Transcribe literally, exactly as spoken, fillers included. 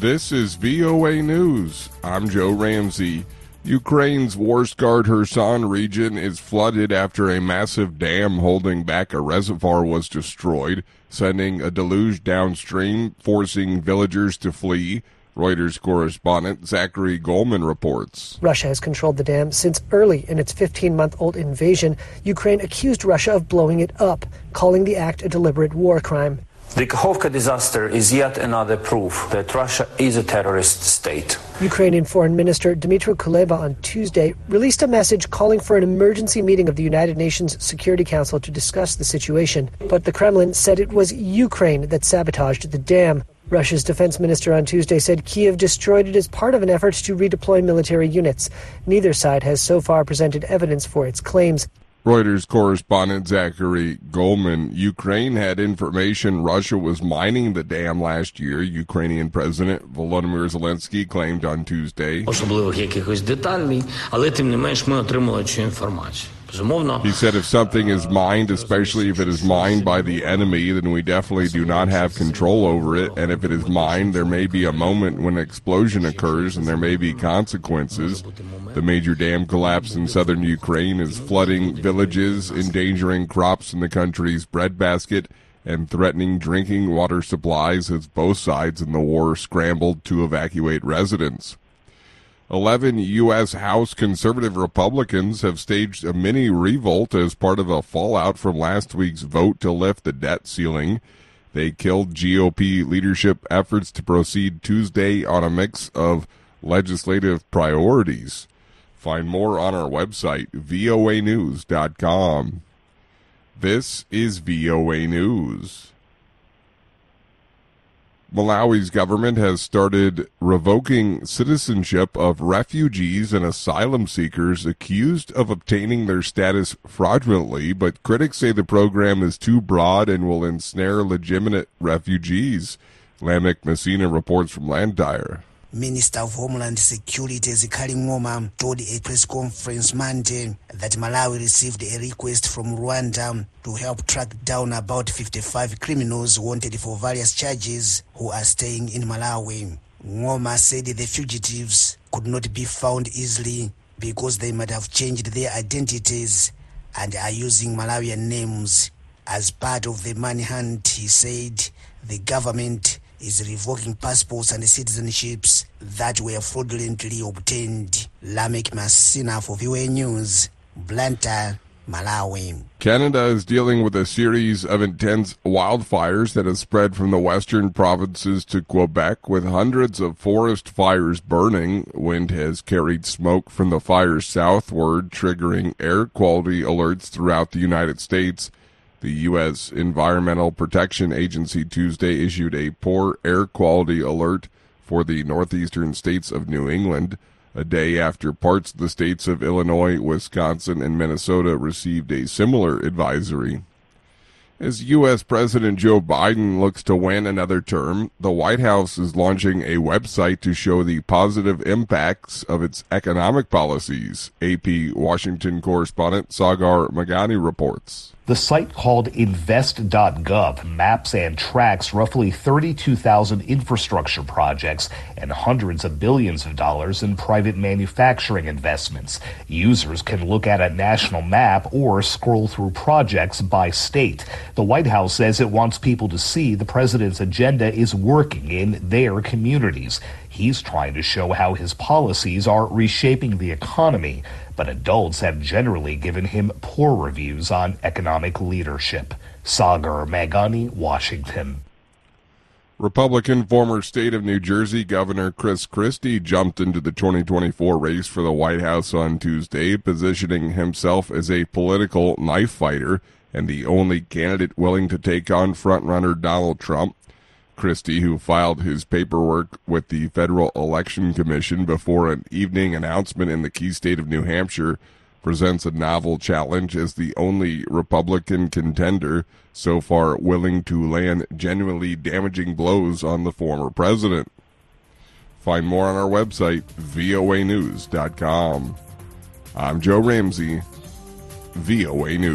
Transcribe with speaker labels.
Speaker 1: This is V O A News. I'm Joe Ramsey. Ukraine's Warskard Kherson region is flooded after a massive dam holding back a reservoir was destroyed, sending a deluge downstream, forcing villagers to flee. Reuters correspondent Zachary Goldman reports.
Speaker 2: Russia has controlled the dam since early in its fifteen-month-old invasion. Ukraine accused Russia of blowing it up, calling the act a deliberate war crime.
Speaker 3: The Kakhovka disaster is yet another proof that Russia is a terrorist state.
Speaker 2: Ukrainian Foreign Minister Dmytro Kuleba on Tuesday released a message calling for an emergency meeting of the United Nations Security Council to discuss the situation. But the Kremlin said it was Ukraine that sabotaged the dam. Russia's defense minister on Tuesday said Kiev destroyed it as part of an effort to redeploy military units. Neither side has so far presented evidence for its claims.
Speaker 1: Reuters correspondent Zachary Goldman. Ukraine had information Russia was mining the dam last year. Ukrainian President Volodymyr Zelensky claimed on Tuesday.
Speaker 4: Особливих якихось деталей, але тим не менш ми отримали цю інформацію.
Speaker 1: He said if something is mined, especially if it is mined by the enemy, then we definitely do not have control over it. And if it is mined, there may be a moment when an explosion occurs and there may be consequences. The major dam collapse in southern Ukraine is flooding villages, endangering crops in the country's breadbasket, and threatening drinking water supplies as both sides in the war scrambled to evacuate residents. Eleven U S House conservative Republicans have staged a mini revolt as part of a fallout from last week's vote to lift the debt ceiling. They killed G O P leadership efforts to proceed Tuesday on a mix of legislative priorities. Find more on our website, V O A news dot com. This is V O A News. Malawi's government has started revoking citizenship of refugees and asylum seekers accused of obtaining their status fraudulently, but critics say the program is too broad and will ensnare legitimate refugees. Lamek Messina reports from Landire.
Speaker 5: Minister of Homeland Security Zikali Ngoma told a press conference Monday that Malawi received a request from Rwanda to help track down about fifty-five criminals wanted for various charges who are staying in Malawi. Ngoma said the fugitives could not be found easily because they might have changed their identities and are using Malawian names. As part of the manhunt, he said the government is revoking passports and citizenships that were fraudulently obtained. Lamek Messina for V O A News, Blantyre, Malawi.
Speaker 1: Canada is dealing with a series of intense wildfires that have spread from the western provinces to Quebec, with hundreds of forest fires burning. Wind has carried smoke from the fires southward, triggering air quality alerts throughout the United States. The U S Environmental Protection Agency Tuesday issued a poor air quality alert for the northeastern states of New England, a day after parts of the states of Illinois, Wisconsin, and Minnesota received a similar advisory. As U S President Joe Biden looks to win another term, the White House is launching a website to show the positive impacts of its economic policies. A P Washington correspondent Sagar Magani reports.
Speaker 6: The site, called invest dot gov, maps and tracks roughly thirty-two thousand infrastructure projects and hundreds of billions of dollars in private manufacturing investments. Users can look at a national map or scroll through projects by state. The White House says it wants people to see the president's agenda is working in their communities. He's trying to show how his policies are reshaping the economy, but adults have generally given him poor reviews on economic leadership. Sagar Magani, Washington.
Speaker 1: Republican former state of New Jersey Governor Chris Christie jumped into the twenty twenty-four race for the White House on Tuesday, positioning himself as a political knife fighter and the only candidate willing to take on frontrunner Donald Trump. Christie, who filed his paperwork with the Federal Election Commission before an evening announcement in the key state of New Hampshire, presents a novel challenge as the only Republican contender so far willing to land genuinely damaging blows on the former president. Find more on our website, V O A news dot com. I'm Joe Ramsey, V O A News.